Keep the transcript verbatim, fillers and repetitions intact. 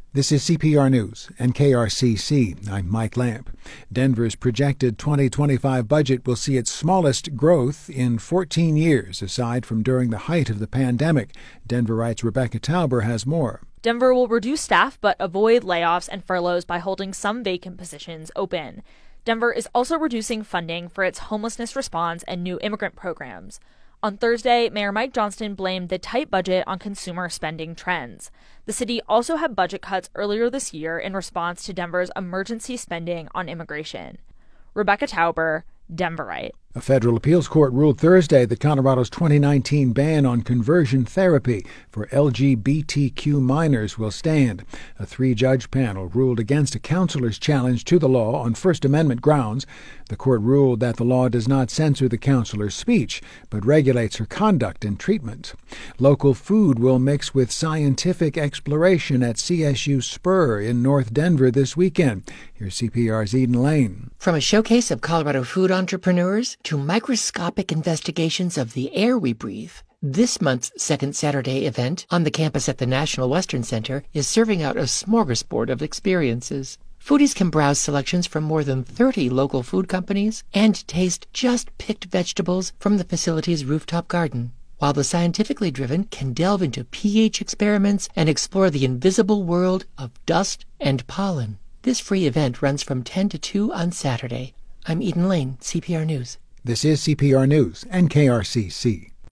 This is C P R News and K R C C. I'm Mike Lamp. Denver's projected twenty twenty-five budget will see its smallest growth in fourteen years, aside from during the height of the pandemic. Denver Right's Rebecca Tauber has more. Denver will reduce staff but avoid layoffs and furloughs by holding some vacant positions open. Denver is also reducing funding for its homelessness response and new immigrant programs. On Thursday, Mayor Mike Johnston blamed the tight budget on consumer spending trends. The city also had budget cuts earlier this year in response to Denver's emergency spending on immigration. Rebecca Tauber, Denver Right. A federal appeals court ruled Thursday that Colorado's twenty nineteen ban on conversion therapy for L G B T Q minors will stand. A three-judge panel ruled against a counselor's challenge to the law on First Amendment grounds. The court ruled that the law does not censor the counselor's speech, but regulates her conduct and treatment. Local food will mix with scientific exploration at C S U Spur in North Denver this weekend. Here's C P R's Eden Lane. From a showcase of Colorado food entrepreneurs to microscopic investigations of the air we breathe, this month's Second Saturday event on the campus at the National Western Center is serving out a smorgasbord of experiences. Foodies can browse selections from more than thirty local food companies and taste just picked vegetables from the facility's rooftop garden, while the scientifically driven can delve into pH experiments and explore the invisible world of dust and pollen. This free event runs from ten to two on Saturday. I'm Eden Lane, C P R News. This is C P R News and K R C C.